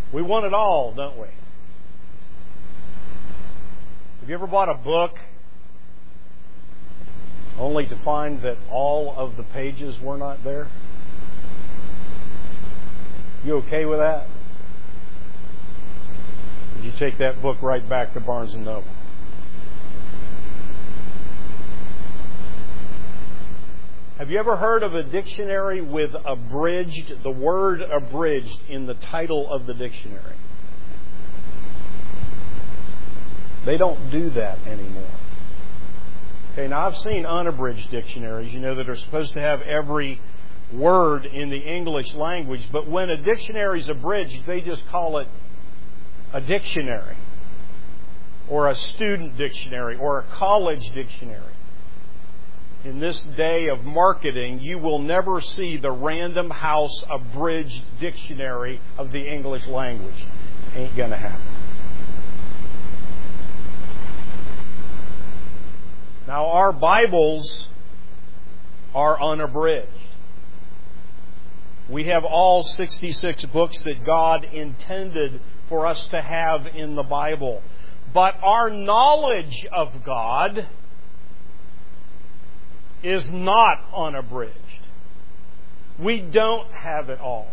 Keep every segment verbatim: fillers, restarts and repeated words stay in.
We want it all, don't we? Have you ever bought a book only to find that all of the pages were not there? You okay with that? Would you take that book right back to Barnes and Noble? Have you ever heard of a dictionary with abridged, the word abridged in the title of the dictionary? They don't do that anymore. Okay, now I've seen unabridged dictionaries, you know, that are supposed to have every word in the English language, but when a dictionary is abridged, they just call it a dictionary, or a student dictionary, or a college dictionary. In this day of marketing, you will never see the Random House abridged dictionary of the English language. Ain't gonna happen. Now, our Bibles are unabridged. We have all sixty-six books that God intended for us to have in the Bible. But our knowledge of God is not unabridged. We don't have it all.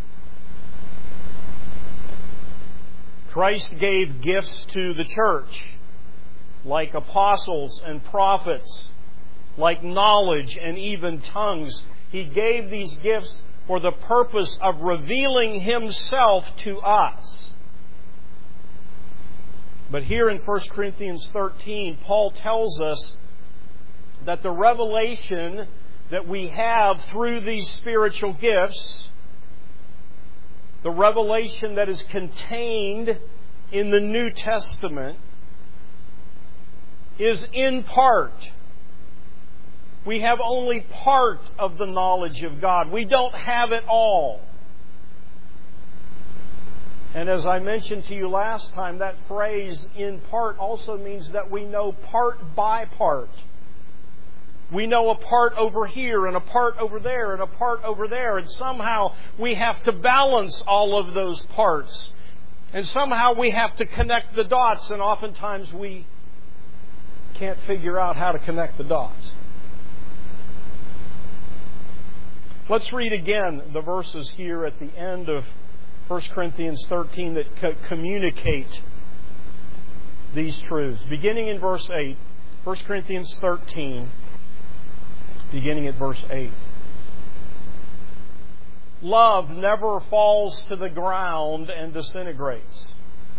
Christ gave gifts to the church, like apostles and prophets, like knowledge and even tongues. He gave these gifts for the purpose of revealing Himself to us. But here in First Corinthians thirteen, Paul tells us that the revelation that we have through these spiritual gifts, the revelation that is contained in the New Testament, is in part. We have only part of the knowledge of God. We don't have it all. And as I mentioned to you last time, that phrase, in part, also means that we know part by part. We know a part over here and a part over there and a part over there. And somehow we have to balance all of those parts. And somehow we have to connect the dots. And oftentimes we can't figure out how to connect the dots. Let's read again the verses here at the end of First Corinthians thirteen that co- communicate these truths. Beginning in verse eight, First Corinthians thirteen, beginning at verse eight. Love never falls to the ground and disintegrates.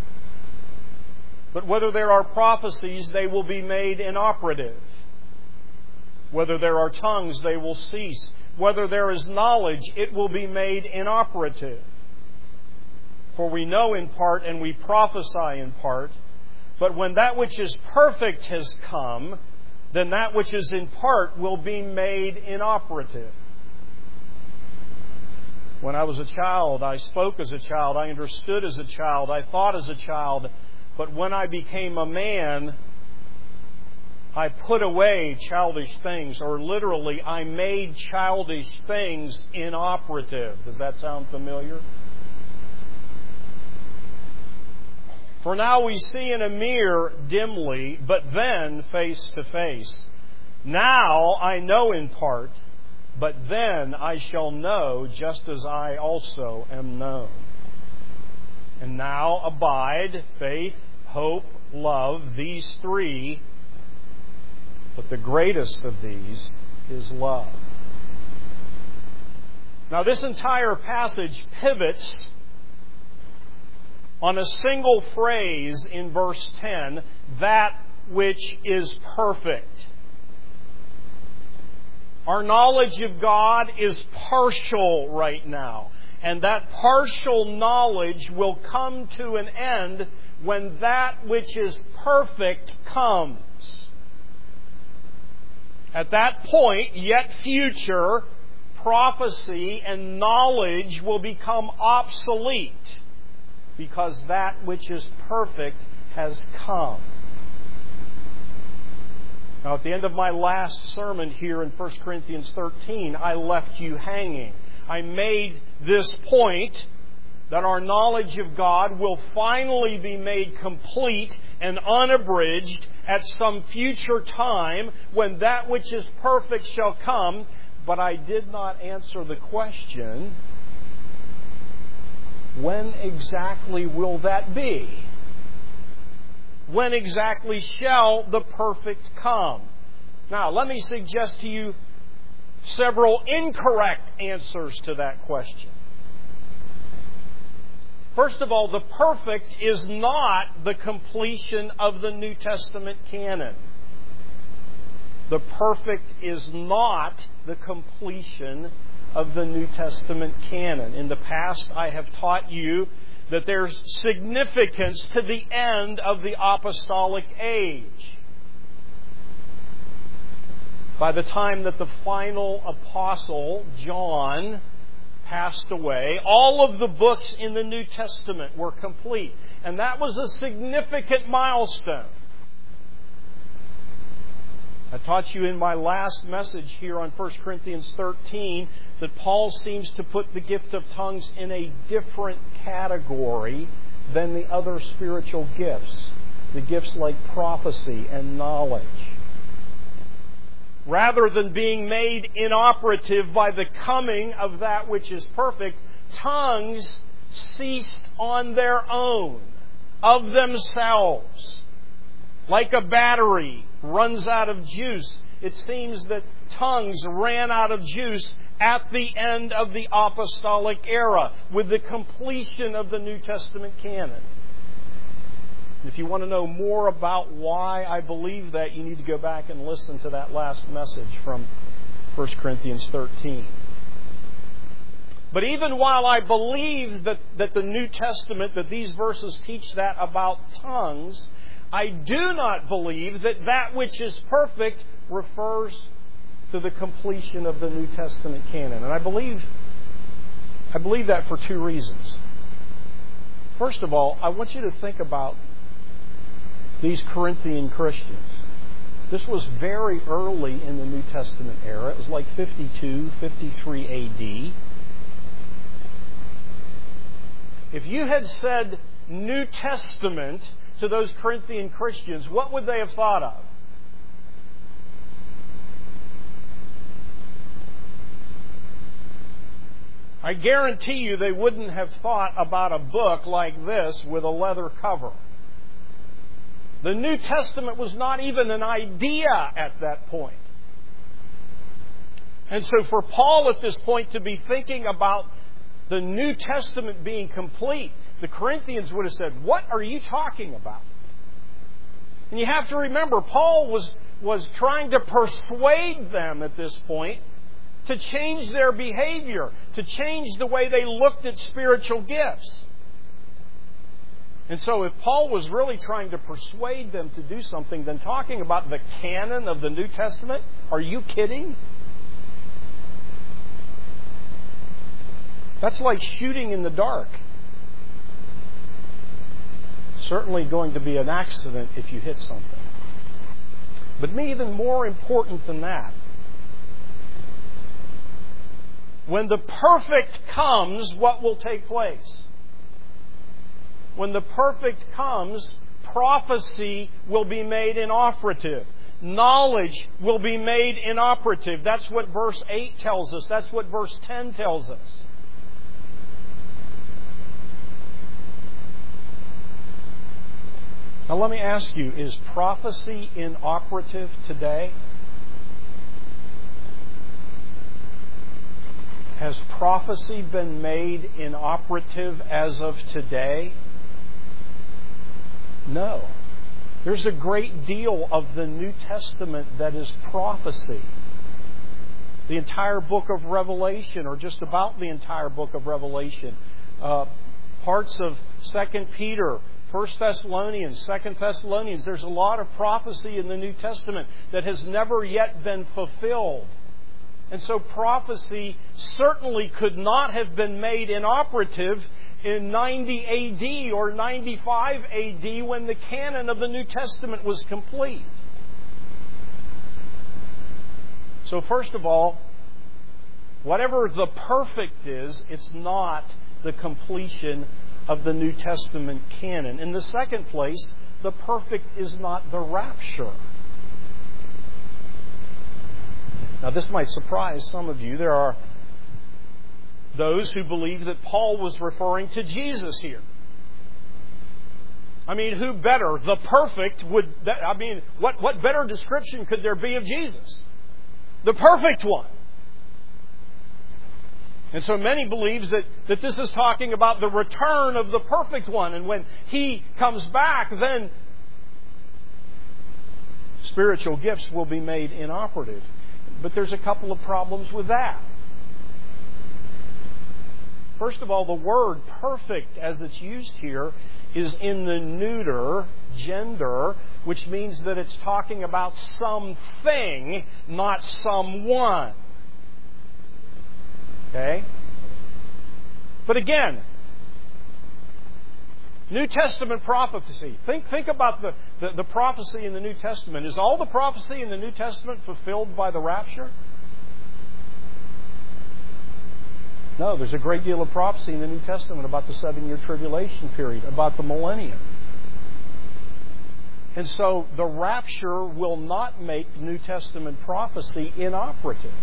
But whether there are prophecies, they will be made inoperative. Whether there are tongues, they will cease. Whether there is knowledge, it will be made inoperative. For we know in part and we prophesy in part. But when that which is perfect has come, then that which is in part will be made inoperative. When I was a child, I spoke as a child, I understood as a child, I thought as a child. But when I became a man, I put away childish things, or literally, I made childish things inoperative. Does that sound familiar? For now we see in a mirror dimly, but then face to face. Now I know in part, but then I shall know just as I also am known. And now abide faith, hope, love, these three, but the greatest of these is love. Now this entire passage pivots on a single phrase in verse ten, that which is perfect. Our knowledge of God is partial right now. And that partial knowledge will come to an end when that which is perfect comes. At that point, yet future, prophecy and knowledge will become obsolete, because that which is perfect has come. Now, at the end of my last sermon here in First Corinthians thirteen, I left you hanging. I made this point that our knowledge of God will finally be made complete and unabridged at some future time when that which is perfect shall come. But I did not answer the question, when exactly will that be? When exactly shall the perfect come? Now, let me suggest to you several incorrect answers to that question. First of all, the perfect is not the completion of the New Testament canon. The perfect is not the completion of the New Testament canon. In the past, I have taught you that there's significance to the end of the apostolic age. By the time that the final apostle, John, passed away, all of the books in the New Testament were complete. And that was a significant milestone. I taught you in my last message here on First Corinthians thirteen that Paul seems to put the gift of tongues in a different category than the other spiritual gifts. The gifts like prophecy and knowledge. Rather than being made inoperative by the coming of that which is perfect, tongues ceased on their own, of themselves. Like a battery runs out of juice, it seems that tongues ran out of juice at the end of the apostolic era, with the completion of the New Testament canon. If you want to know more about why I believe that, you need to go back and listen to that last message from First Corinthians thirteen. But even while I believe that, that the New Testament, that these verses teach that about tongues, I do not believe that that which is perfect refers to the completion of the New Testament canon. And I believe, I believe that for two reasons. First of all, I want you to think about these Corinthian Christians. This was very early in the New Testament era. It was like fifty-two, fifty-three A D. If you had said New Testament to those Corinthian Christians, what would they have thought of? I guarantee you they wouldn't have thought about a book like this with a leather cover. The New Testament was not even an idea at that point. And so for Paul at this point to be thinking about the New Testament being complete, the Corinthians would have said, "What are you talking about?" And you have to remember, Paul was, was trying to persuade them at this point to change their behavior, to change the way they looked at spiritual gifts. And so if Paul was really trying to persuade them to do something, then talking about the canon of the New Testament, are you kidding? That's like shooting in the dark. Certainly going to be an accident if you hit something. But even more important than that, when the perfect comes, what will take place? When the perfect comes, prophecy will be made inoperative. Knowledge will be made inoperative. That's what verse eight tells us. That's what verse ten tells us. Now let me ask you, is prophecy inoperative today? Has prophecy been made inoperative as of today? No. There's a great deal of the New Testament that is prophecy. The entire book of Revelation, or just about the entire book of Revelation, uh, parts of Second Peter, First Thessalonians, Second Thessalonians, there's a lot of prophecy in the New Testament that has never yet been fulfilled. And so prophecy certainly could not have been made inoperative in ninety A D or ninety-five A D when the canon of the New Testament was complete. So first of all, whatever the perfect is, it's not the completion of the New Testament canon. In the second place, the perfect is not the rapture. Now, this might surprise some of you. There are those who believe that Paul was referring to Jesus here. I mean, who better? The perfect would... I mean, what, what better description could there be of Jesus? The perfect one. And so many believes that, that this is talking about the return of the perfect one. And when He comes back, then spiritual gifts will be made inoperative. But there's a couple of problems with that. First of all, the word perfect as it's used here is in the neuter gender, which means that it's talking about something, not someone. Okay? But again, New Testament prophecy. Think, think about the, the, the prophecy in the New Testament. Is all the prophecy in the New Testament fulfilled by the rapture? No, there's a great deal of prophecy in the New Testament about the seven-year tribulation period, about the millennium. And so the rapture will not make New Testament prophecy inoperative.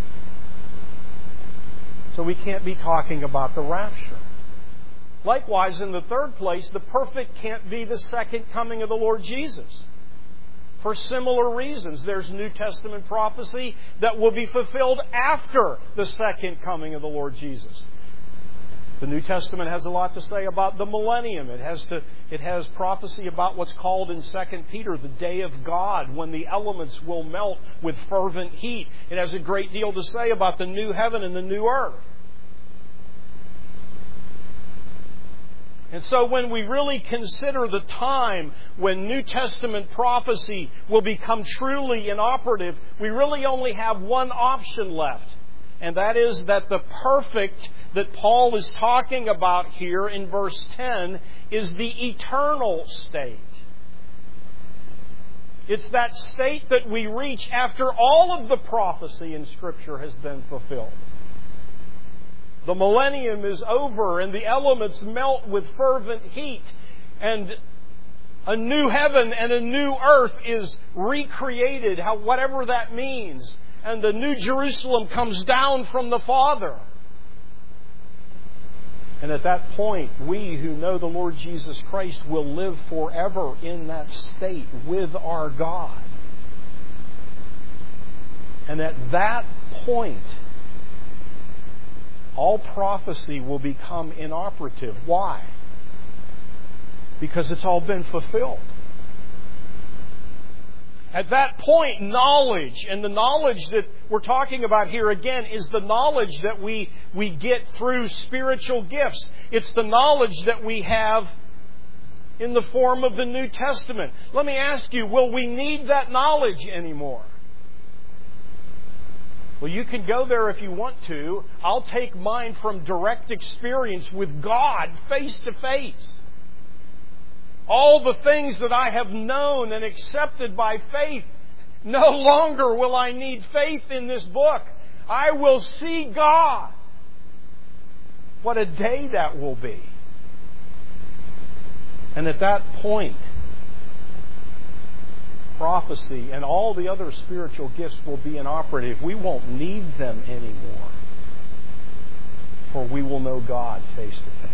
So we can't be talking about the rapture. Likewise, in the third place, the perfect can't be the second coming of the Lord Jesus. For similar reasons, there's New Testament prophecy that will be fulfilled after the second coming of the Lord Jesus. The New Testament has a lot to say about the millennium. It has to, it has prophecy about what's called in Second Peter the day of God, when the elements will melt with fervent heat. It has a great deal to say about the new heaven and the new earth. And so when we really consider the time when New Testament prophecy will become truly inoperative, we really only have one option left. And that is that the perfect that Paul is talking about here in verse ten is the eternal state. It's that state that we reach after all of the prophecy in Scripture has been fulfilled. The millennium is over and the elements melt with fervent heat, and a new heaven and a new earth is recreated, how, whatever that means. And the new Jerusalem comes down from the Father. And at that point, we who know the Lord Jesus Christ will live forever in that state with our God. And at that point, all prophecy will become inoperative. Why? Because it's all been fulfilled. At that point, knowledge, and the knowledge that we're talking about here again is the knowledge that we, we get through spiritual gifts. It's the knowledge that we have in the form of the New Testament. Let me ask you, will we need that knowledge anymore? Well, you can go there if you want to. I'll take mine from direct experience with God face to face. All the things that I have known and accepted by faith, no longer will I need faith in this book. I will see God. What a day that will be. And at that point, prophecy and all the other spiritual gifts will be inoperative. We won't need them anymore. For we will know God face to face.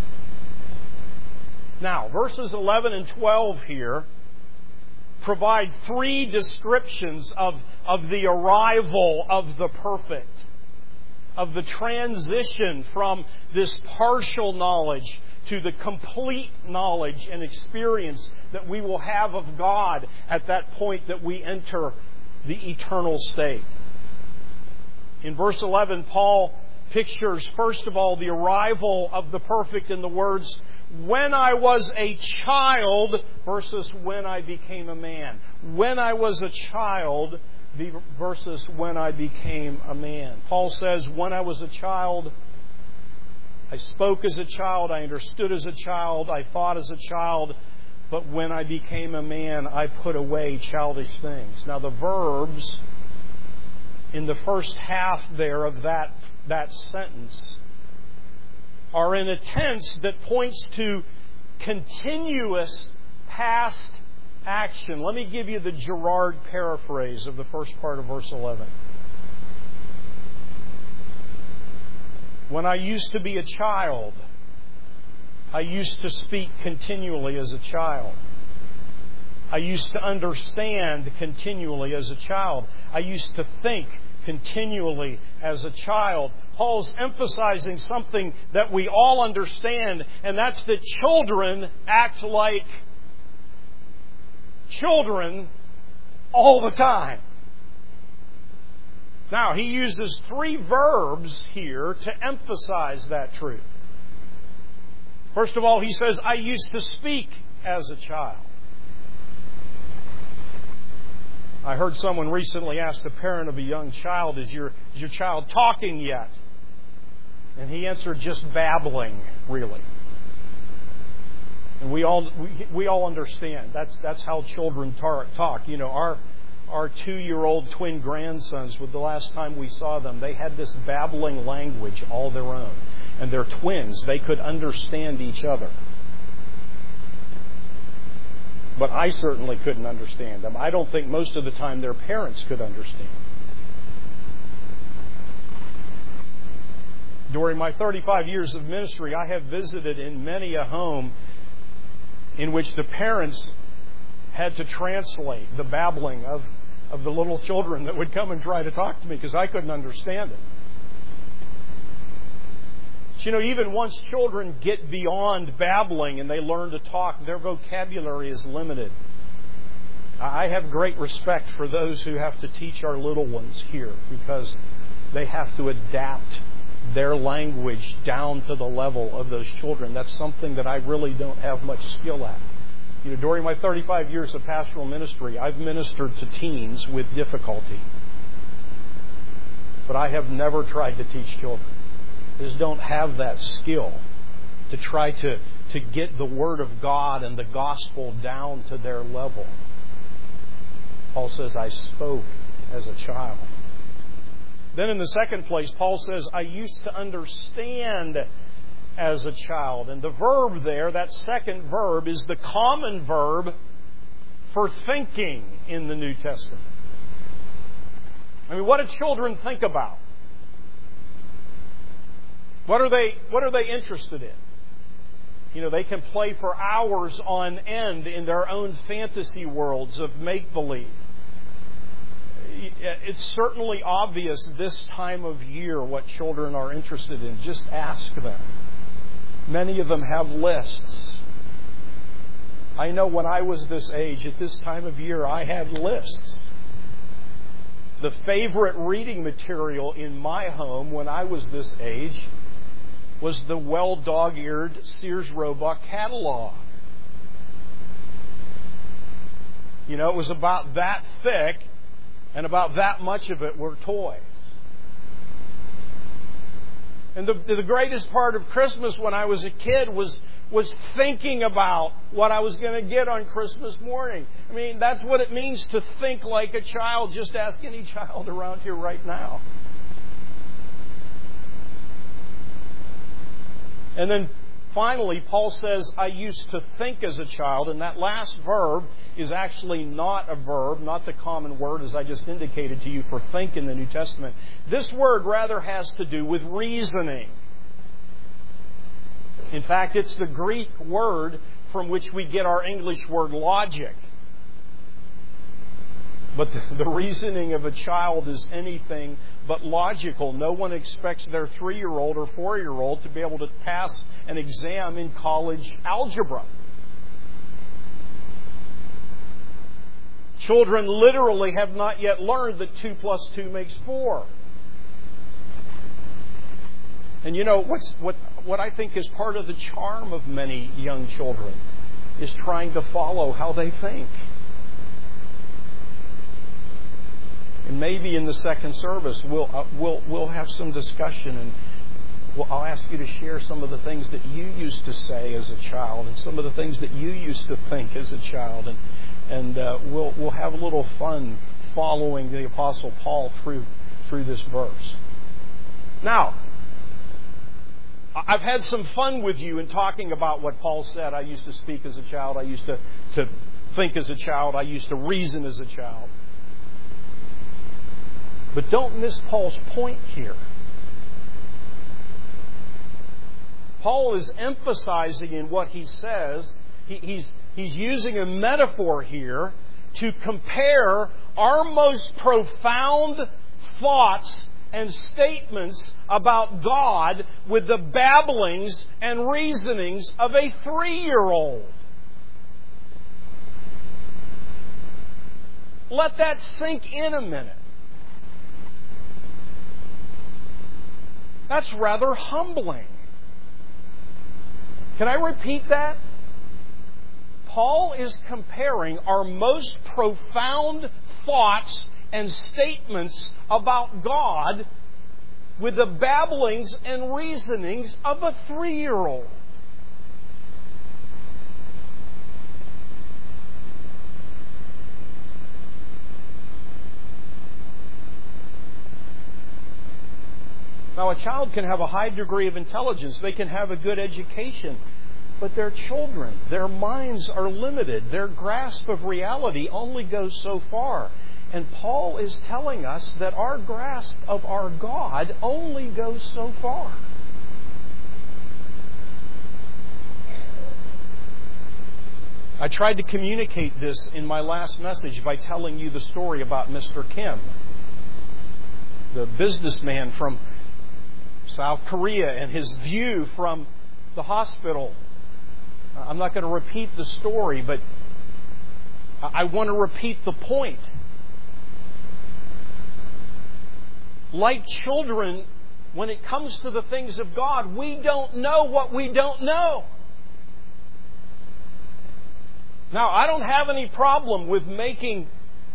Now, verses eleven and twelve here provide three descriptions of, of the arrival of the perfect, of the transition from this partial knowledge to the complete knowledge and experience that we will have of God at that point that we enter the eternal state. In verse eleven, Paul pictures, first of all, the arrival of the perfect in the words, when I was a child versus when I became a man. When I was a child versus when I became a man. Paul says, when I was a child, I spoke as a child, I understood as a child, I thought as a child, but when I became a man, I put away childish things. Now the verbs in the first half there of that, that sentence are in a tense that points to continuous past action. Let me give you the Girard paraphrase of the first part of verse eleven. When I used to be a child, I used to speak continually as a child. I used to understand continually as a child. I used to think continually as a child. Paul's emphasizing something that we all understand, and that's that children act like children all the time. Now, he uses three verbs here to emphasize that truth. First of all, he says, I used to speak as a child. I heard someone recently ask the parent of a young child, is your, is your child talking yet? And he answered, just babbling, really. And we all we, we all understand. That's that's how children tar- talk. You know, our our two-year-old twin grandsons, with the last time we saw them, they had this babbling language all their own. And they're twins. They could understand each other. But I certainly couldn't understand them. I don't think most of the time their parents could understand. During my thirty-five years of ministry, I have visited in many a home in which the parents had to translate the babbling of, of the little children that would come and try to talk to me because I couldn't understand it. But you know, even once children get beyond babbling and they learn to talk, their vocabulary is limited. I have great respect for those who have to teach our little ones here because they have to adapt their language down to the level of those children. That's something that I really don't have much skill at. You know, during my thirty-five years of pastoral ministry, I've ministered to teens with difficulty. But I have never tried to teach children. I just don't have that skill to try to, to get the Word of God and the gospel down to their level. Paul says, I spoke as a child. Then in the second place, Paul says, I used to understand as a child. And the verb there, that second verb, is the common verb for thinking in the New Testament. I mean, what do children think about? What are they, what are they interested in? You know, they can play for hours on end in their own fantasy worlds of make-believe. It's certainly obvious this time of year what children are interested in. Just ask them. Many of them have lists. I know when I was this age, at this time of year, I had lists. The favorite reading material in my home when I was this age was the well dog-eared Sears Roebuck catalog. You know, it was about that thick, and about that much of it were toys. And the, the greatest part of Christmas when I was a kid was, was thinking about what I was going to get on Christmas morning. I mean, that's what it means to think like a child. Just ask any child around here right now. And then finally, Paul says, I used to think as a child. And that last verb is actually not a verb, not the common word as I just indicated to you for think in the New Testament. This word rather has to do with reasoning. In fact, it's the Greek word from which we get our English word logic. But the, the reasoning of a child is anything but logical. No one expects their three-year-old or four-year-old to be able to pass an exam in college algebra. Children literally have not yet learned that two plus two makes four. And you know, what's, what, what I think is part of the charm of many young children is trying to follow how they think. And maybe in the second service, we'll uh, we'll we'll have some discussion, and we'll, I'll ask you to share some of the things that you used to say as a child, and some of the things that you used to think as a child, and and uh, we'll we'll have a little fun following the Apostle Paul through through this verse. Now, I've had some fun with you in talking about what Paul said. I used to speak as a child. I used to, to think as a child. I used to reason as a child. But don't miss Paul's point here. Paul is emphasizing in what he says, he, he's, he's using a metaphor here to compare our most profound thoughts and statements about God with the babblings and reasonings of a three-year-old. Let that sink in a minute. That's rather humbling. Can I repeat that? Paul is comparing our most profound thoughts and statements about God with the babblings and reasonings of a three-year-old. Now, a child can have a high degree of intelligence. They can have a good education. But they're children. Their minds are limited. Their grasp of reality only goes so far. And Paul is telling us that our grasp of our God only goes so far. I tried to communicate this in my last message by telling you the story about Mister Kim, the businessman from South Korea, and his view from the hospital. I'm not going to repeat the story, but I want to repeat the point. Like children, when it comes to the things of God, we don't know what we don't know. Now, I don't have any problem with making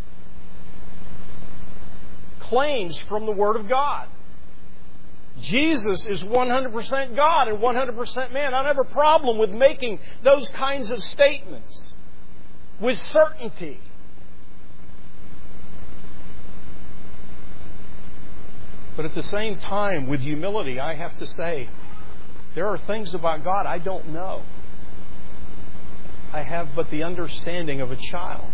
claims from the Word of God. Jesus is one hundred percent God and one hundred percent man. I don't have a problem with making those kinds of statements with certainty. But at the same time, with humility, I have to say, there are things about God I don't know. I have but the understanding of a child.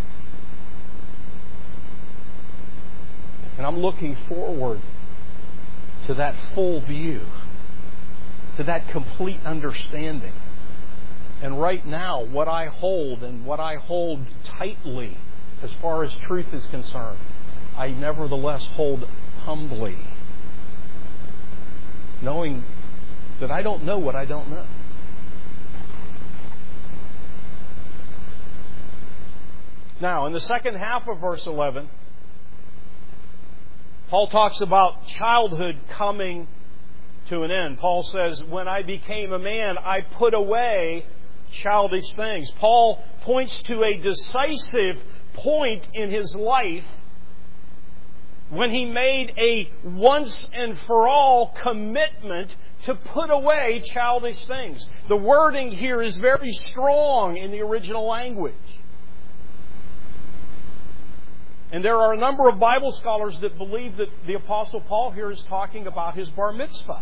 And I'm looking forward to that full view, to that complete understanding. And right now, what I hold and what I hold tightly as far as truth is concerned, I nevertheless hold humbly, knowing that I don't know what I don't know. Now, in the second half of verse eleven, Paul talks about childhood coming to an end. Paul says, when I became a man, I put away childish things. Paul points to a decisive point in his life when he made a once and for all commitment to put away childish things. The wording here is very strong in the original language. And there are a number of Bible scholars that believe that the Apostle Paul here is talking about his bar mitzvah.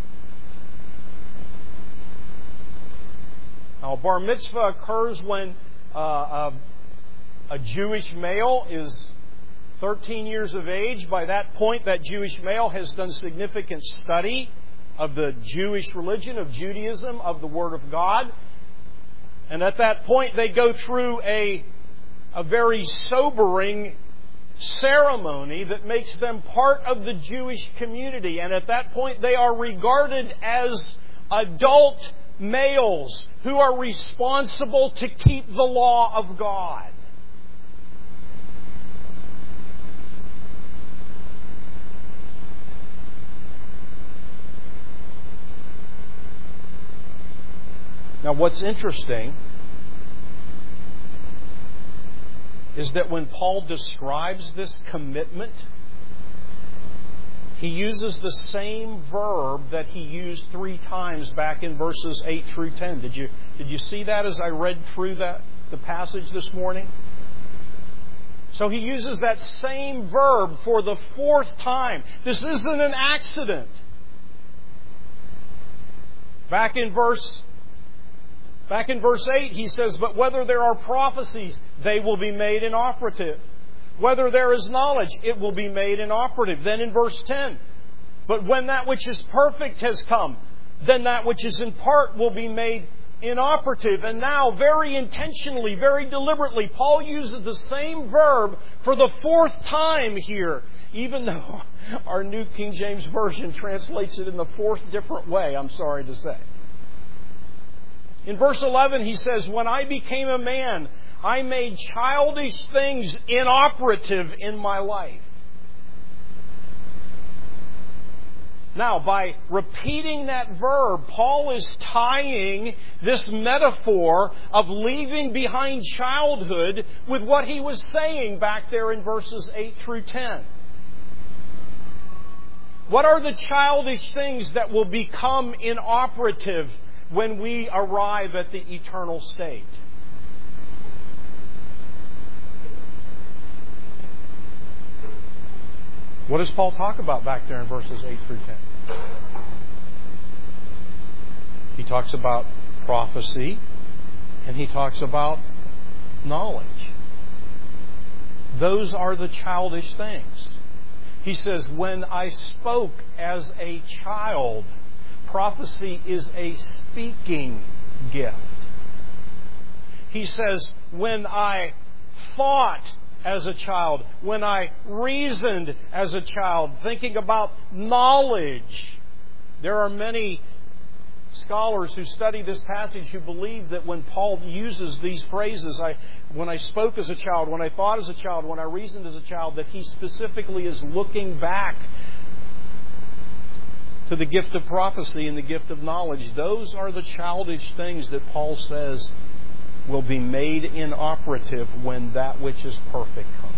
Now, a bar mitzvah occurs when uh, a, a Jewish male is thirteen years of age. By that point, that Jewish male has done significant study of the Jewish religion, of Judaism, of the Word of God. And at that point, they go through a, a very sobering ceremony that makes them part of the Jewish community. And at that point, they are regarded as adult males who are responsible to keep the law of God. Now, what's interesting is that when Paul describes this commitment, he uses the same verb that he used three times back in verses eight through ten. Did you, did you see that as I read through that, the passage this morning? So he uses that same verb for the fourth time. This isn't an accident. Back in verse Back in verse eight, he says, "But whether there are prophecies, they will be made inoperative. Whether there is knowledge, it will be made inoperative." Then in verse ten, "But when that which is perfect has come, then that which is in part will be made inoperative." And now, very intentionally, very deliberately, Paul uses the same verb for the fourth time here, even though our New King James Version translates it in the fourth different way, I'm sorry to say. In verse eleven, he says, "When I became a man, I made childish things inoperative in my life." Now, by repeating that verb, Paul is tying this metaphor of leaving behind childhood with what he was saying back there in verses eight through ten. What are the childish things that will become inoperative when we arrive at the eternal state? What does Paul talk about back there in verses eight through ten? He talks about prophecy and he talks about knowledge. Those are the childish things. He says, "When I spoke as a child," prophecy is a speaking gift. He says, "When I thought as a child, when I reasoned as a child," thinking about knowledge. There are many scholars who study this passage who believe that when Paul uses these phrases, I, when I spoke as a child, when I thought as a child, when I reasoned as a child, that he specifically is looking back to the gift of prophecy and the gift of knowledge. Those are the childish things that Paul says will be made inoperative when that which is perfect comes.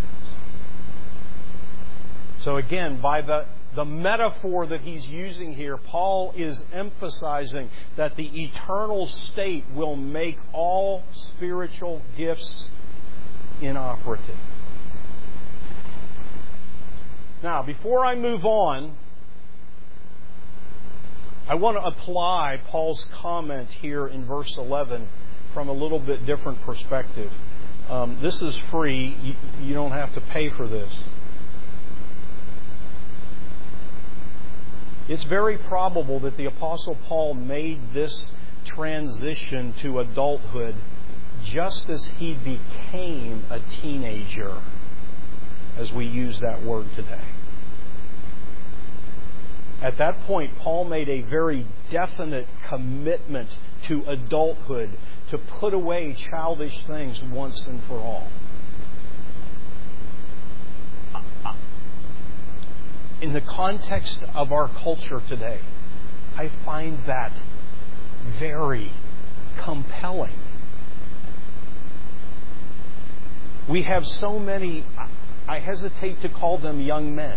So again, by the, the metaphor that he's using here, Paul is emphasizing that the eternal state will make all spiritual gifts inoperative. Now, before I move on, I want to apply Paul's comment here in verse eleven from a little bit different perspective. Um, this is free. You, you don't have to pay for this. It's very probable that the Apostle Paul made this transition to adulthood just as he became a teenager, as we use that word today. At that point, Paul made a very definite commitment to adulthood, to put away childish things once and for all. In the context of our culture today, I find that very compelling. We have so many, I hesitate to call them young men.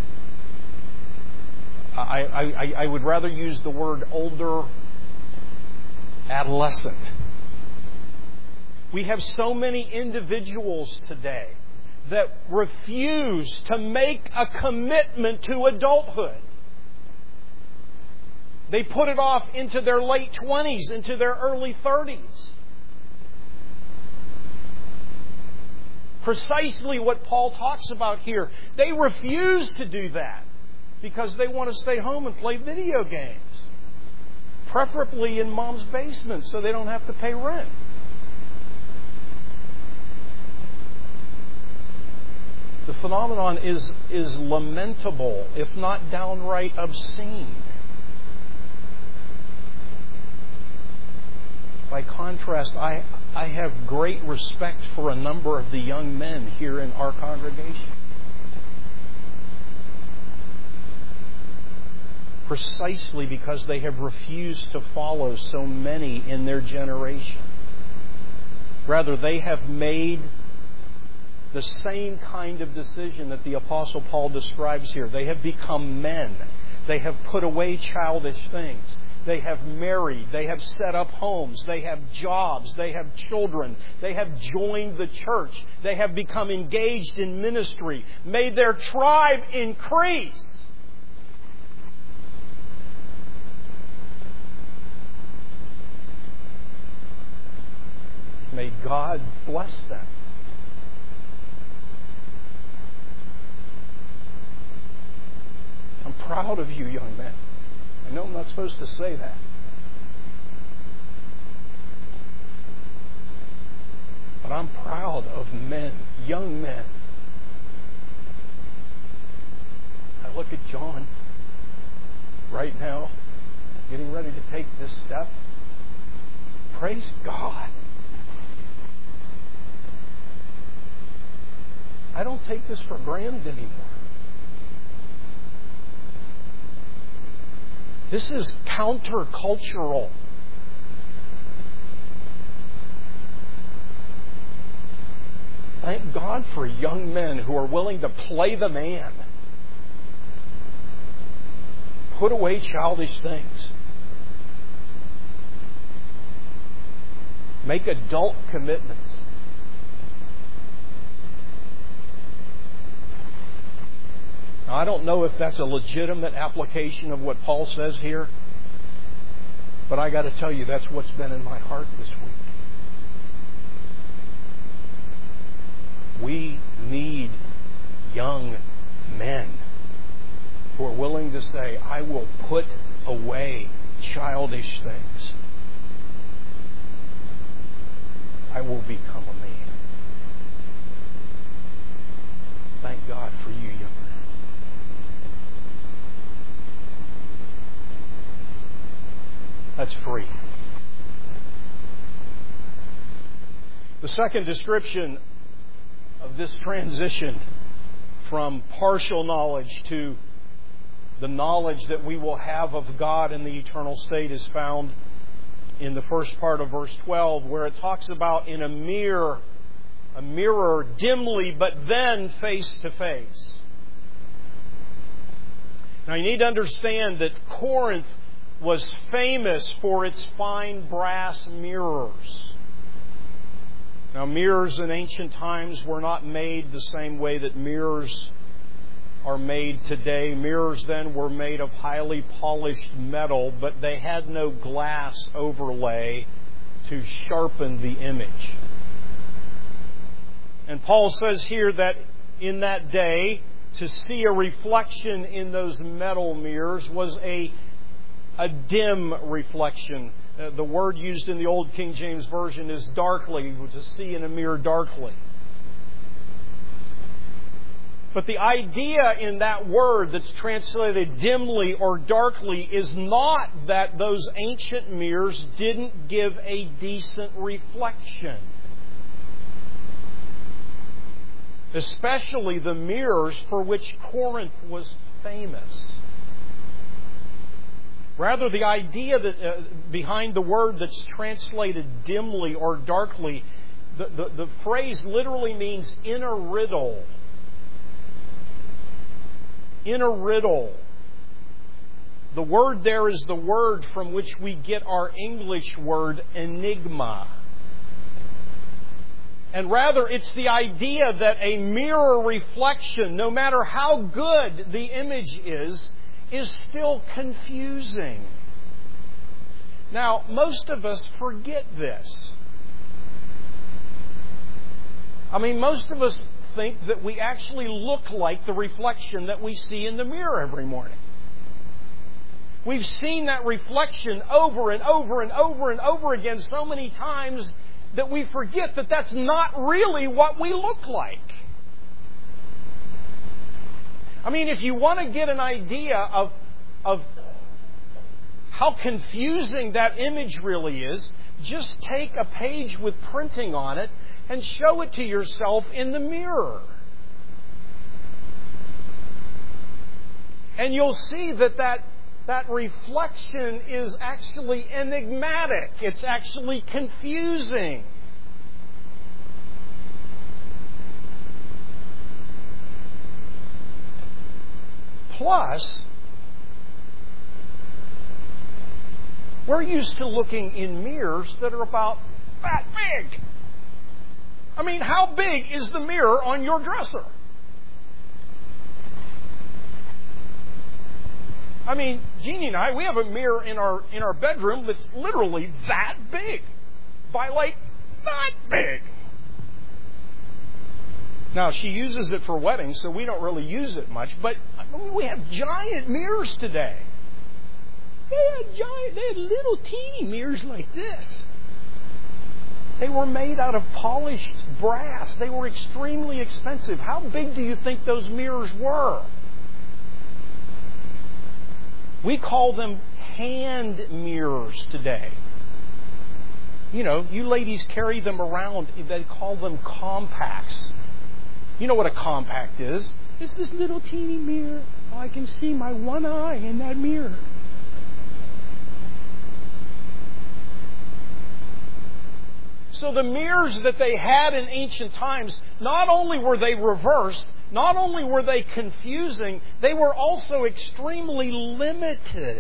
I, I, I would rather use the word older adolescent. We have so many individuals today that refuse to make a commitment to adulthood. They put it off into their late twenties, into their early thirties. Precisely what Paul talks about here. They refuse to do that because they want to stay home and play video games. Preferably in mom's basement so they don't have to pay rent. The phenomenon is, is lamentable, if not downright obscene. By contrast, I, I have great respect for a number of the young men here in our congregation. Precisely because they have refused to follow so many in their generation. Rather, they have made the same kind of decision that the Apostle Paul describes here. They have become men. They have put away childish things. They have married. They have set up homes. They have jobs. They have children. They have joined the church. They have become engaged in ministry. Made their tribe increase. May God bless them. I'm proud of you, young men. I know I'm not supposed to say that. But I'm proud of men, young men. I look at John right now, getting ready to take this step. Praise God. I don't take this for granted anymore. This is countercultural. Thank God for young men who are willing to play the man. Put away childish things. Make adult commitments. Now, I don't know if that's a legitimate application of what Paul says here, but I got to tell you, that's what's been in my heart this week. We need young men who are willing to say, I will put away childish things. I will become a man. Thank God for you, young men. That's free. The second description of this transition from partial knowledge to the knowledge that we will have of God in the eternal state is found in the first part of verse twelve, where it talks about in a mirror, a mirror dimly, but then face to face. Now you need to understand that Corinth was famous for its fine brass mirrors. Now, mirrors in ancient times were not made the same way that mirrors are made today. Mirrors then were made of highly polished metal, but they had no glass overlay to sharpen the image. And Paul says here that in that day, to see a reflection in those metal mirrors was a A dim reflection. Uh, the word used in the Old King James Version is darkly, to see in a mirror darkly. But the idea in that word that's translated dimly or darkly is not that those ancient mirrors didn't give a decent reflection. Especially the mirrors for which Corinth was famous. Rather, the idea that uh, behind the word that's translated dimly or darkly, the, the, the phrase literally means in a riddle. In a riddle. The word there is the word from which we get our English word enigma. And rather, it's the idea that a mirror reflection, no matter how good the image is, is still confusing. Now, most of us forget this. I mean, most of us think that we actually look like the reflection that we see in the mirror every morning. We've seen that reflection over and over and over and over again so many times that we forget that that's not really what we look like. I mean, if you want to get an idea of, of how confusing that image really is, just take a page with printing on it and show it to yourself in the mirror. And you'll see that that, that reflection is actually enigmatic. It's actually confusing. Plus, we're used to looking in mirrors that are about that big. I mean, how big is the mirror on your dresser? I mean, Jeannie and I, we have a mirror in our in our bedroom that's literally that big, by like that big. Now, she uses it for weddings, so we don't really use it much, but I mean, we have giant mirrors today. They had giant, they had little teeny mirrors like this. They were made out of polished brass. They were extremely expensive. How big do you think those mirrors were? We call them hand mirrors today. You know, you ladies carry them around. They call them compacts. You know what a compact is. It's this little teeny mirror. Oh, I can see my one eye in that mirror. So the mirrors that they had in ancient times, not only were they reversed, not only were they confusing, they were also extremely limited.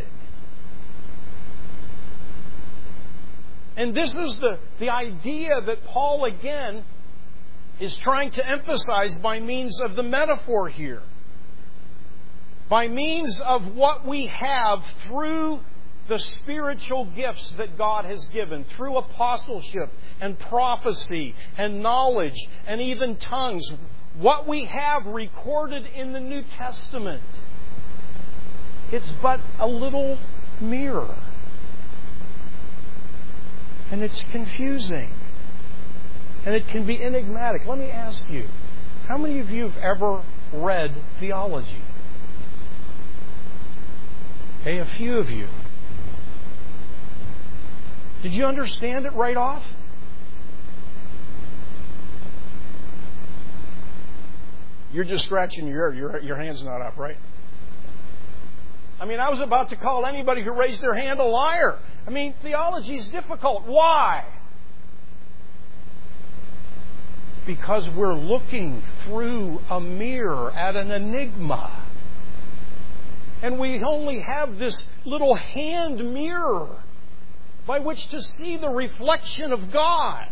And this is the, the idea that Paul, again, is trying to emphasize by means of the metaphor here. By means of what we have through the spiritual gifts that God has given, through apostleship and prophecy and knowledge and even tongues. What we have recorded in the New Testament. It's but a little mirror. And it's confusing. And it can be enigmatic. Let me ask you, how many of you have ever read theology? Okay, a few of you. Did you understand it right off? You're just scratching your ear. Your, your hand's not up, right? I mean, I was about to call anybody who raised their hand a liar. I mean, theology is difficult. Why? Because we're looking through a mirror at an enigma. And we only have this little hand mirror by which to see the reflection of God.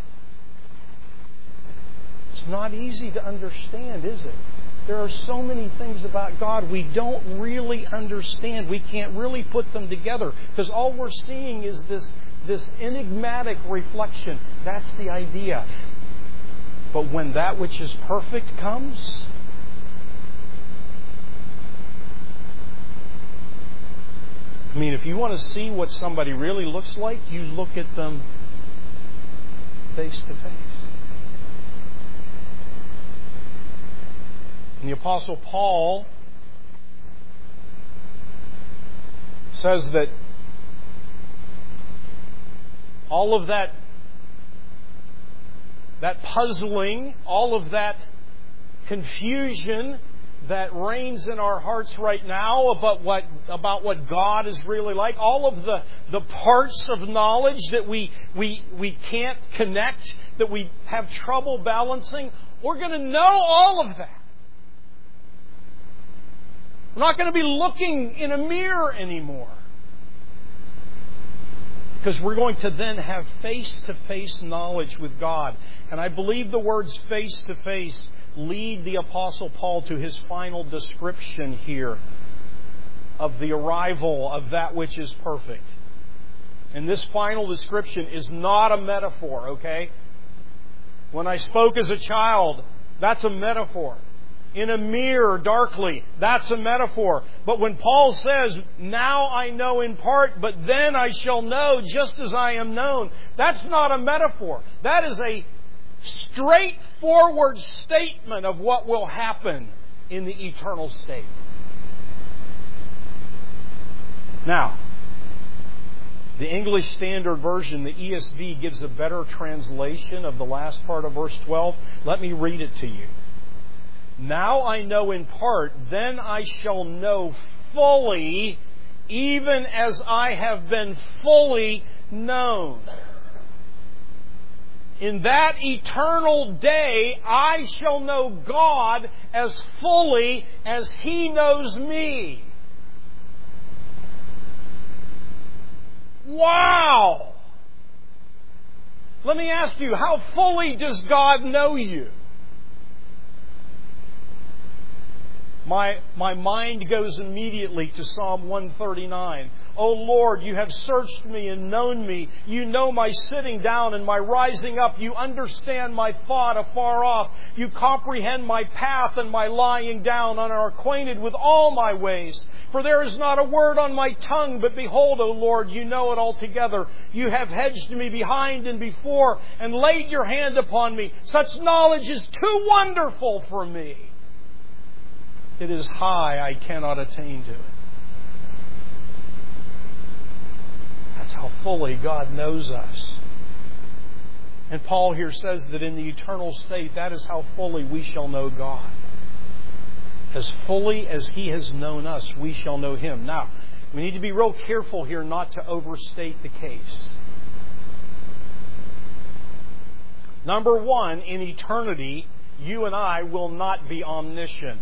It's not easy to understand, is it? There are so many things about God we don't really understand. We can't really put them together because all we're seeing is this, this enigmatic reflection. That's the idea. But when that which is perfect comes, I mean, if you want to see what somebody really looks like, you look at them face to face. And the Apostle Paul says that all of that, that puzzling, all of that confusion that reigns in our hearts right now about what about what God is really like, all of the, the parts of knowledge that we, we we can't connect, that we have trouble balancing, we're going to know all of that. We're not going to be looking in a mirror anymore. Because we're going to then have face-to-face knowledge with God. And I believe the words face-to-face lead the Apostle Paul to his final description here of the arrival of that which is perfect. And this final description is not a metaphor, okay? When I spoke as a child, that's a metaphor. In a mirror darkly, that's a metaphor. But when Paul says, now I know in part, but then I shall know just as I am known, that's not a metaphor. That is a straightforward statement of what will happen in the eternal state. Now, the English Standard Version, the E S V, gives a better translation of the last part of verse twelve. Let me read it to you. Now I know in part, then I shall know fully, even as I have been fully known. In that eternal day, I shall know God as fully as He knows me. Wow! Let me ask you, how fully does God know you? My, my mind goes immediately to Psalm one thirty-nine. O Lord, you have searched me and known me. You know my sitting down and my rising up. You understand my thought afar off. You comprehend my path and my lying down and are acquainted with all my ways. For there is not a word on my tongue, but behold, O Lord, you know it altogether. You have hedged me behind and before and laid your hand upon me. Such knowledge is too wonderful for me. It is high, I cannot attain to it. That's how fully God knows us. And Paul here says that in the eternal state, that is how fully we shall know God. As fully as He has known us, we shall know Him. Now, we need to be real careful here not to overstate the case. Number one, in eternity, you and I will not be omniscient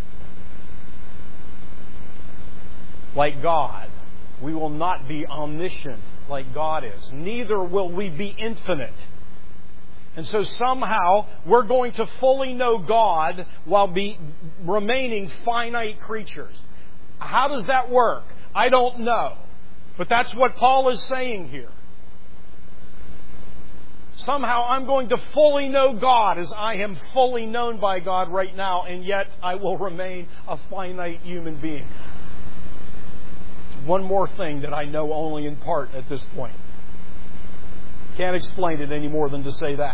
like God. We will not be omniscient like God is. Neither will we be infinite. And so somehow we're going to fully know God while be remaining finite creatures. How does that work? I don't know. But that's what Paul is saying here. Somehow I'm going to fully know God as I am fully known by God right now, and yet I will remain a finite human being. One more thing that I know only in part at this point. Can't explain it any more than to say that.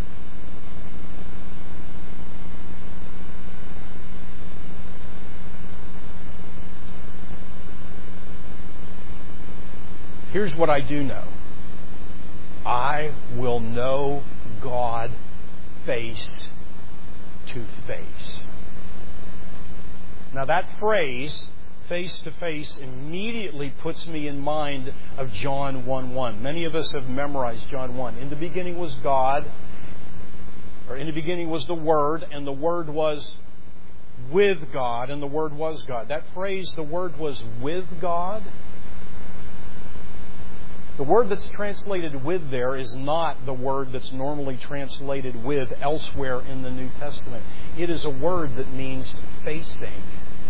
Here's what I do know. I will know God face to face. Now that phrase, face to face, immediately puts me in mind of John one one. Many of us have memorized John one. In the beginning was God, or in the beginning was the Word, and the Word was with God, and the Word was God. That phrase, the Word was with God, the word that's translated with there is not the word that's normally translated with elsewhere in the New Testament. It is a word that means facing.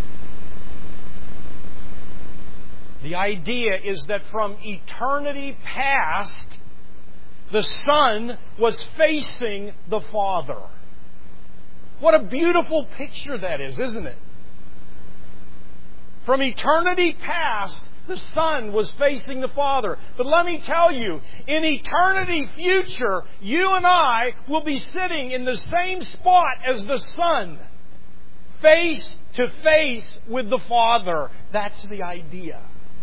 The idea is that from eternity past, the Son was facing the Father. What a beautiful picture that is, isn't it? From eternity past, the Son was facing the Father. But let me tell you, in eternity future, you and I will be sitting in the same spot as the Son, face to face with the Father. That's the idea.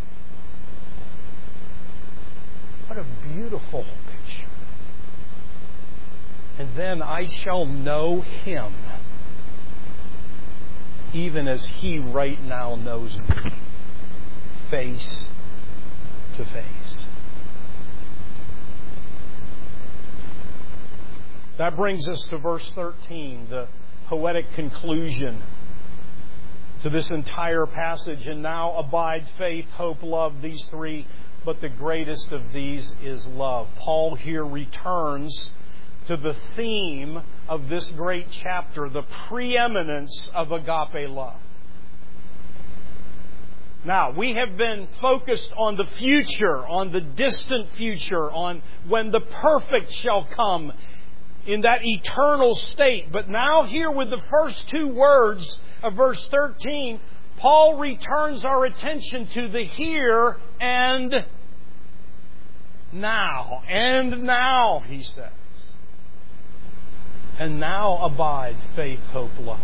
What a beautiful picture. And then I shall know Him, even as He right now knows me. Face to face. That brings us to verse thirteen, the poetic conclusion to this entire passage. And now abide faith, hope, love, these three, but the greatest of these is love. Paul here returns to the theme of this great chapter, the preeminence of agape love. Now, we have been focused on the future, on the distant future, on when the perfect shall come in that eternal state. But now here with the first two words of verse thirteen, Paul returns our attention to the here and now. And now, he says. And now abide faith, hope, love.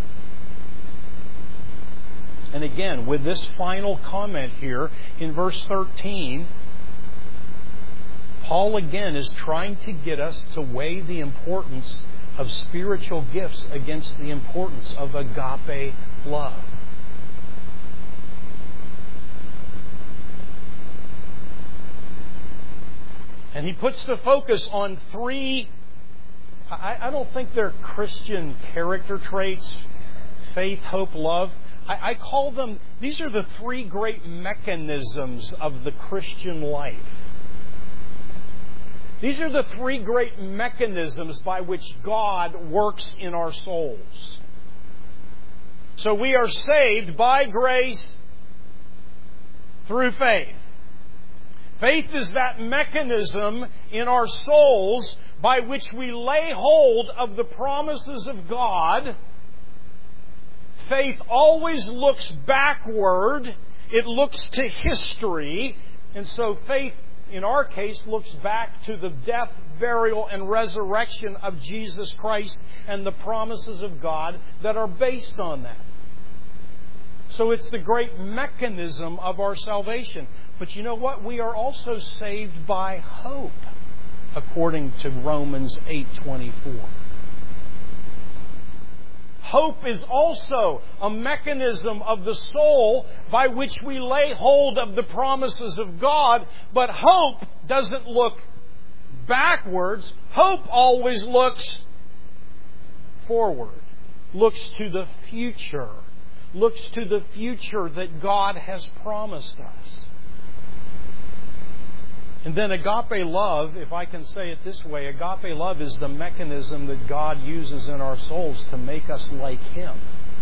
And again, with this final comment here in verse thirteen, Paul again is trying to get us to weigh the importance of spiritual gifts against the importance of agape love. And he puts the focus on three, I, I don't think they're Christian character traits, faith, hope, love. I call them, these are the three great mechanisms of the Christian life. These are the three great mechanisms by which God works in our souls. So we are saved by grace through faith. Faith is that mechanism in our souls by which we lay hold of the promises of God. Faith always looks backward. It looks to history. And so faith, in our case, looks back to the death, burial, and resurrection of Jesus Christ and the promises of God that are based on that. So it's the great mechanism of our salvation. But you know what? We are also saved by hope, according to Romans eight twenty-four. Hope is also a mechanism of the soul by which we lay hold of the promises of God. But hope doesn't look backwards. Hope always looks forward, looks to the future, looks to the future that God has promised us. And then agape love, if I can say it this way, agape love is the mechanism that God uses in our souls to make us like Him.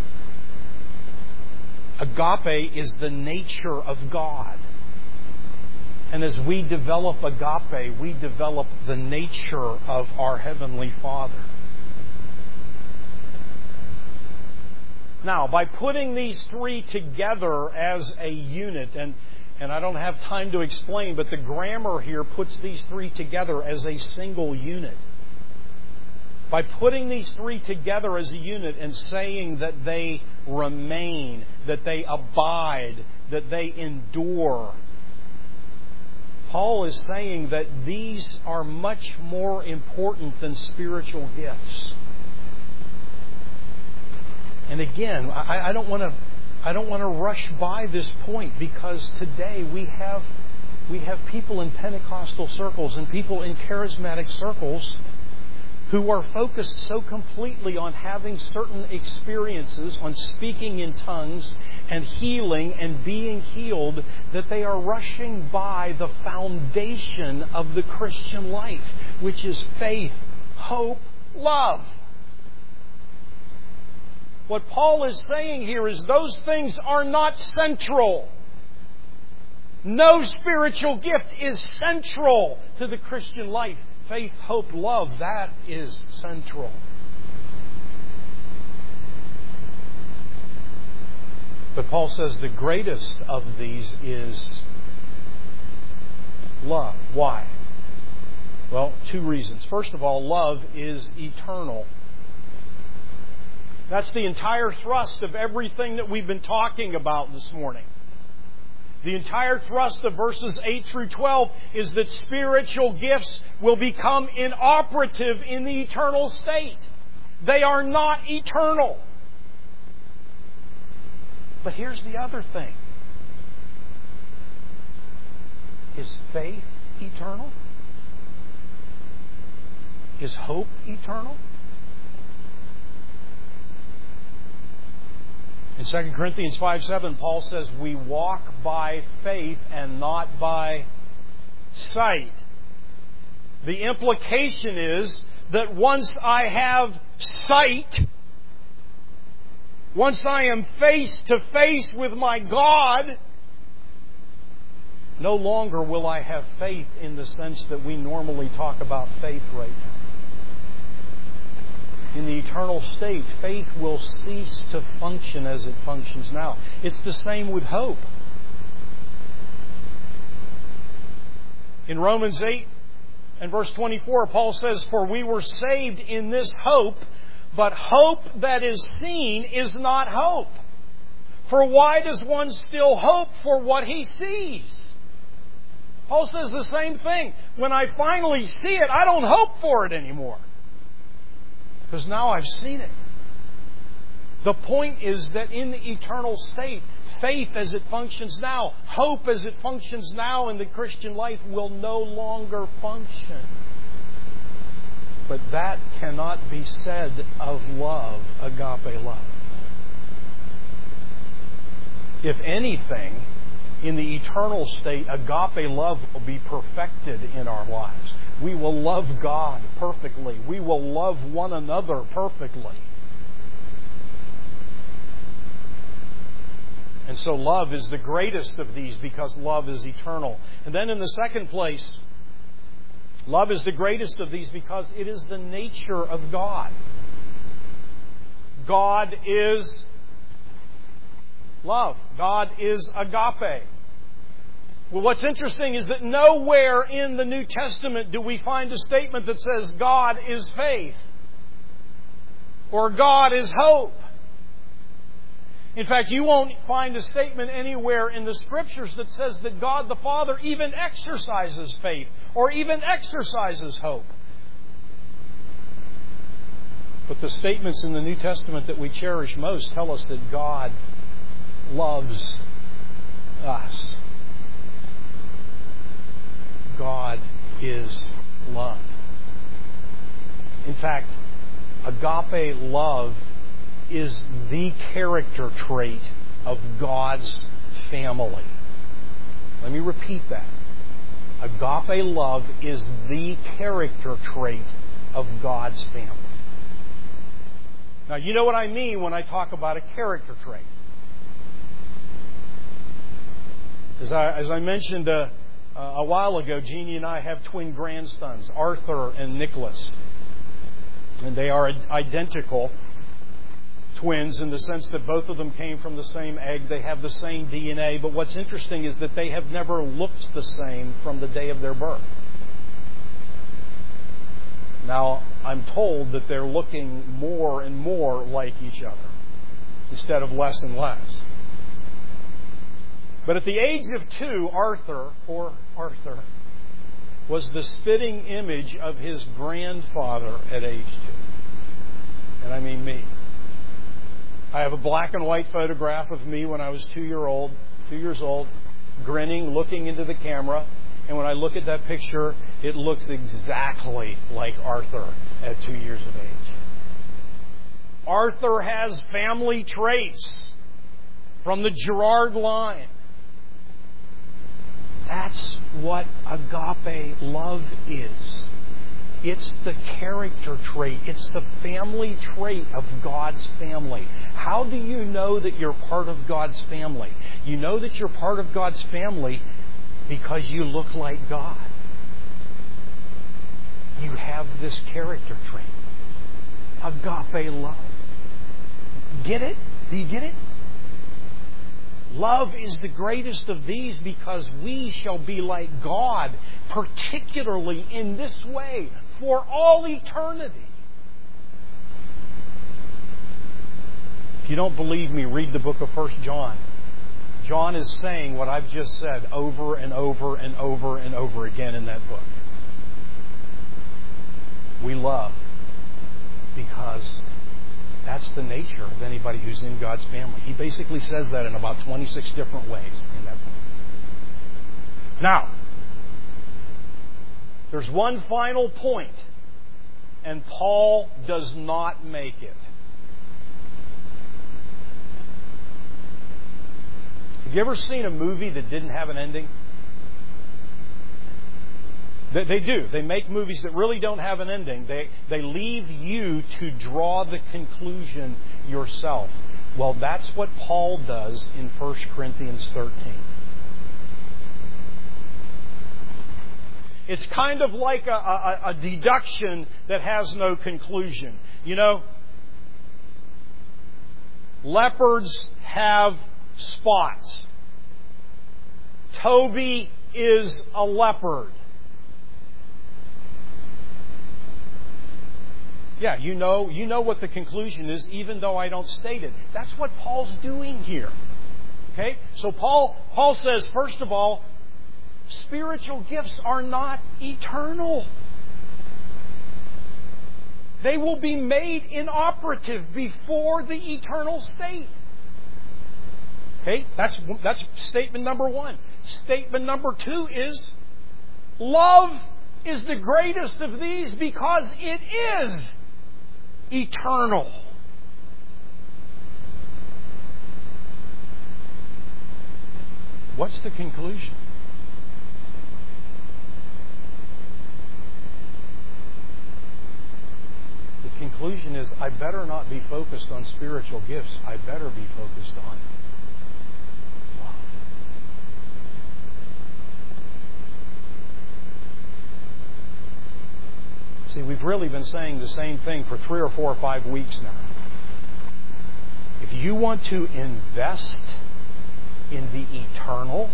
Agape is the nature of God. And as we develop agape, we develop the nature of our Heavenly Father. Now, by putting these three together as a unit, and And I don't have time to explain, but the grammar here puts these three together as a single unit. By putting these three together as a unit and saying that they remain, that they abide, that they endure, Paul is saying that these are much more important than spiritual gifts. And again, I, I don't want to I don't want to rush by this point, because today we have we have people in Pentecostal circles and people in charismatic circles who are focused so completely on having certain experiences, on speaking in tongues and healing and being healed, that they are rushing by the foundation of the Christian life, which is faith, hope, love. What Paul is saying here is those things are not central. No spiritual gift is central to the Christian life. Faith, hope, love, that is central. But Paul says the greatest of these is love. Why? Well, two reasons. First of all, love is eternal. That's the entire thrust of everything that we've been talking about this morning. The entire thrust of verses eight through twelve is that spiritual gifts will become inoperative in the eternal state. They are not eternal. But here's the other thing. Is faith eternal? Is hope eternal? In Second Corinthians five seven, Paul says, we walk by faith and not by sight. The implication is that once I have sight, once I am face to face with my God, no longer will I have faith in the sense that we normally talk about faith right now. In the eternal state, faith will cease to function as it functions now. It's the same with hope. In Romans eight and verse twenty-four, Paul says, for we were saved in this hope, but hope that is seen is not hope. For why does one still hope for what he sees? Paul says the same thing. When I finally see it, I don't hope for it anymore. Because now I've seen it. The point is that in the eternal state, faith as it functions now, hope as it functions now in the Christian life will no longer function. But that cannot be said of love, agape love. If anything, in the eternal state, agape love will be perfected in our lives. We will love God perfectly. We will love one another perfectly. And so love is the greatest of these because love is eternal. And then in the second place, love is the greatest of these because it is the nature of God. God is love. God is agape. Well, what's interesting is that nowhere in the New Testament do we find a statement that says God is faith or God is hope. In fact, you won't find a statement anywhere in the Scriptures that says that God the Father even exercises faith or even exercises hope. But the statements in the New Testament that we cherish most tell us that God loves us. God is love. In fact, agape love is the character trait of God's family. Let me repeat that. Agape love is the character trait of God's family. Now, you know what I mean when I talk about a character trait. As I, as I mentioned uh, uh, a while ago, Jeannie and I have twin grandsons, Arthur and Nicholas. And they are identical twins in the sense that both of them came from the same egg. They have the same D N A. But what's interesting is that they have never looked the same from the day of their birth. Now, I'm told that they're looking more and more like each other instead of less and less. But at the age of two, Arthur, poor Arthur, was the spitting image of his grandfather at age two. And I mean me. I have a black and white photograph of me when I was two year old, two years old, grinning, looking into the camera. And when I look at that picture, it looks exactly like Arthur at two years of age. Arthur has family traits from the Gerard line. That's what agape love is. It's the character trait. It's the family trait of God's family. How do you know that you're part of God's family? You know that you're part of God's family because you look like God. You have this character trait. Agape love. Get it? Do you get it? Love is the greatest of these because we shall be like God, particularly in this way, for all eternity. If you don't believe me, read the book of First John. John is saying what I've just said over and over and over and over again in that book. We love because that's the nature of anybody who's in God's family. He basically says that in about twenty-six different ways in that book. Now, there's one final point, and Paul does not make it. Have you ever seen a movie that didn't have an ending? They, they do. They make movies that really don't have an ending. They, they leave you to draw the conclusion yourself. Well, that's what Paul does in First Corinthians thirteen. It's kind of like a, a, a deduction that has no conclusion. You know, leopards have spots. Toby is a leopard. Yeah, you know, you know what the conclusion is, even though I don't state it. That's what Paul's doing here. Okay? So Paul, Paul says, first of all, spiritual gifts are not eternal. They will be made inoperative before the eternal state. Okay? That's, that's statement number one. Statement number two is, love is the greatest of these because it is eternal. What's the conclusion? The conclusion is, I better not be focused on spiritual gifts. I better be focused on See, we've really been saying the same thing for three or four or five weeks now. If you want to invest in the eternal,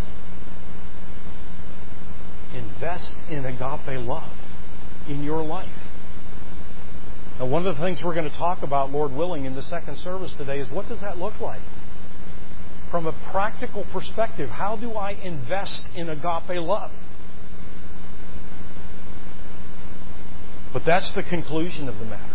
invest in agape love in your life. Now, one of the things we're going to talk about, Lord willing, in the second service today is what does that look like? From a practical perspective, how do I invest in agape love? But that's the conclusion of the matter.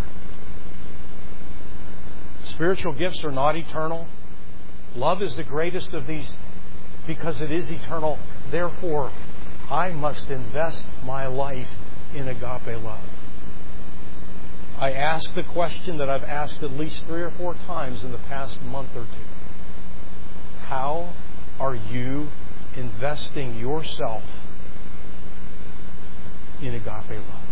Spiritual gifts are not eternal. Love is the greatest of these because it is eternal. Therefore, I must invest my life in agape love. I ask the question that I've asked at least three or four times in the past month or two. How are you investing yourself in agape love?